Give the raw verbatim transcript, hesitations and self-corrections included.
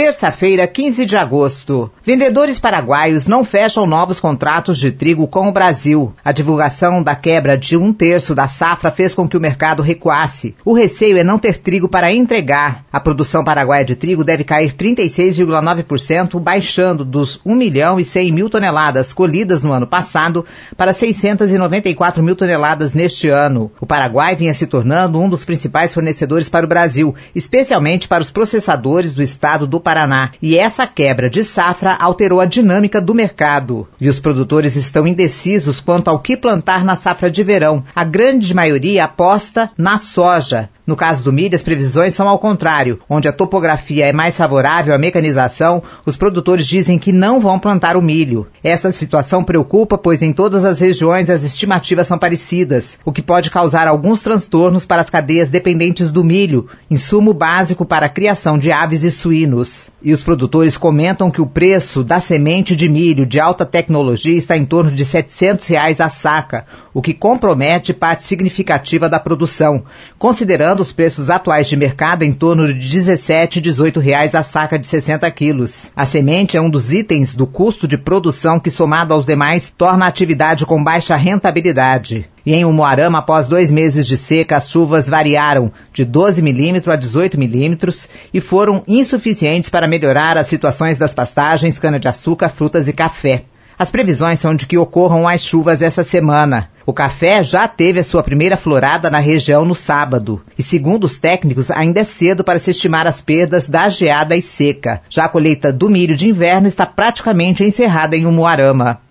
Terça-feira, quinze de agosto. Vendedores paraguaios não fecham novos contratos de trigo com o Brasil. A divulgação da quebra de um terço da safra fez com que o mercado recuasse. O receio é não ter trigo para entregar. A produção paraguaia de trigo deve cair trinta e seis vírgula nove por cento, baixando dos um milhão e cem mil toneladas colhidas no ano passado para seiscentos e noventa e quatro mil toneladas neste ano. O Paraguai vinha se tornando um dos principais fornecedores para o Brasil, especialmente para os processadores do estado do Paraná, e essa quebra de safra alterou a dinâmica do mercado. E os produtores estão indecisos quanto ao que plantar na safra de verão. A grande maioria aposta na soja. No caso do milho, as previsões são ao contrário. Onde a topografia é mais favorável à mecanização, os produtores dizem que não vão plantar o milho. Esta situação preocupa, pois em todas as regiões as estimativas são parecidas, o que pode causar alguns transtornos para as cadeias dependentes do milho, insumo básico para a criação de aves e suínos. E os produtores comentam que o preço da semente de milho de alta tecnologia está em torno de setecentos reais a saca, o que compromete parte significativa da produção, considerando os preços atuais de mercado em torno de dezessete, dezoito reais a saca de sessenta quilos. A semente é um dos itens do custo de produção que, somado aos demais, torna a atividade com baixa rentabilidade. E em Umuarama, após dois meses de seca, as chuvas variaram de doze milímetros a dezoito milímetros e foram insuficientes para melhorar as situações das pastagens, cana-de-açúcar, frutas e café. As previsões são de que ocorram as chuvas essa semana. O café já teve a sua primeira florada na região no sábado. E segundo os técnicos, ainda é cedo para se estimar as perdas da geada e seca. Já a colheita do milho de inverno está praticamente encerrada em Umuarama.